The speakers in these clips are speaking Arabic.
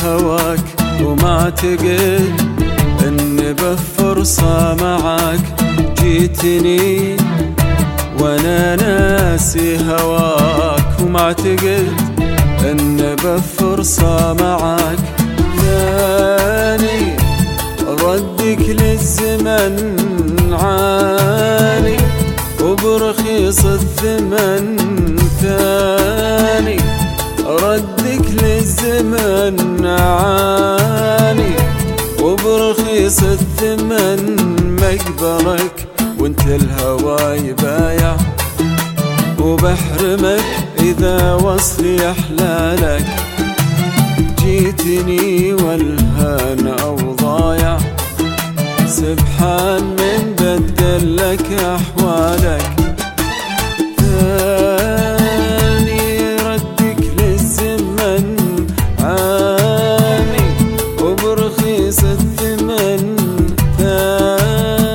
هواك وما اعتقد ان بفرصة معاك جيتني وانا ناسي هواك وما اعتقد ان بفرصة معاك ثاني ردك للزمن عاني وبرخيص الثمن ثاني ردك للزمن عاني وبرخيص الثمن مقبلك وانت الهوى يبايع وبحرمك اذا وصلي احلالك جيتني والهان او ضايع سبحان من بدل لك احوالك ثاني ردك للزمن عاني وبرخيص الثمن ثاني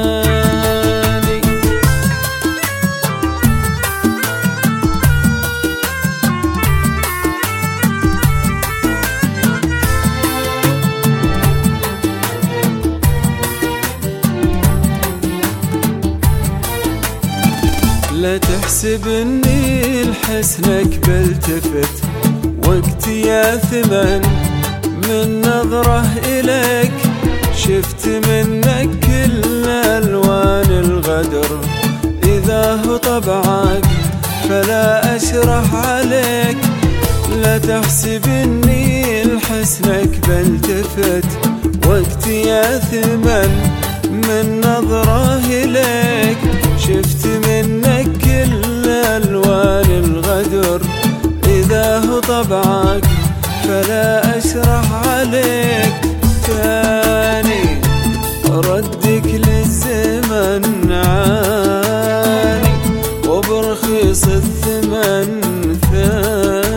لا تحسب اني لحسنك بلتفت وقتي يا ثمن من نظرة اليك شفت منك كل الوان الغدر اذا هو طبعك فلا اشرح عليك لا تحسب اني لحسنك بلتفت وقتي يا ثمن من نظرة اليك شفت منك كل الوان الغدر اذا هو طبعك فلا اشرح عليك ثاني ردك للزمن عاني وبرخيص الثمن ثاني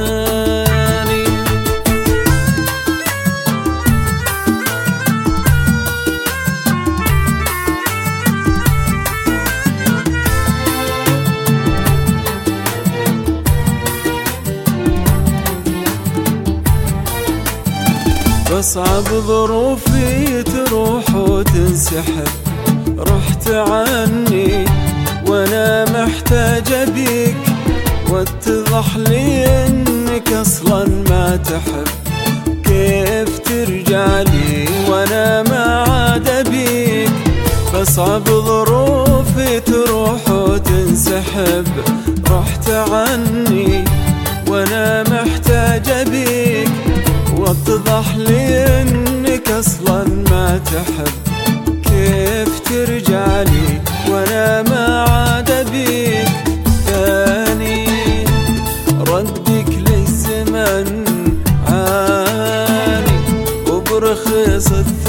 بصعب ظروفي تروح وتنسحب رحت عني وانا محتاج بيك واتضح لي انك اصلا ما تحب كيف ترجع لي وانا ما عاد بيك بصعب ظروفي تروح وتنسحب رحت عني وانا محتاج بيك واتضح لي انك اصلا ما تحب كيف ترجع لي وانا ما عاد بيك ثاني ردك للزمن عاني وبرخيص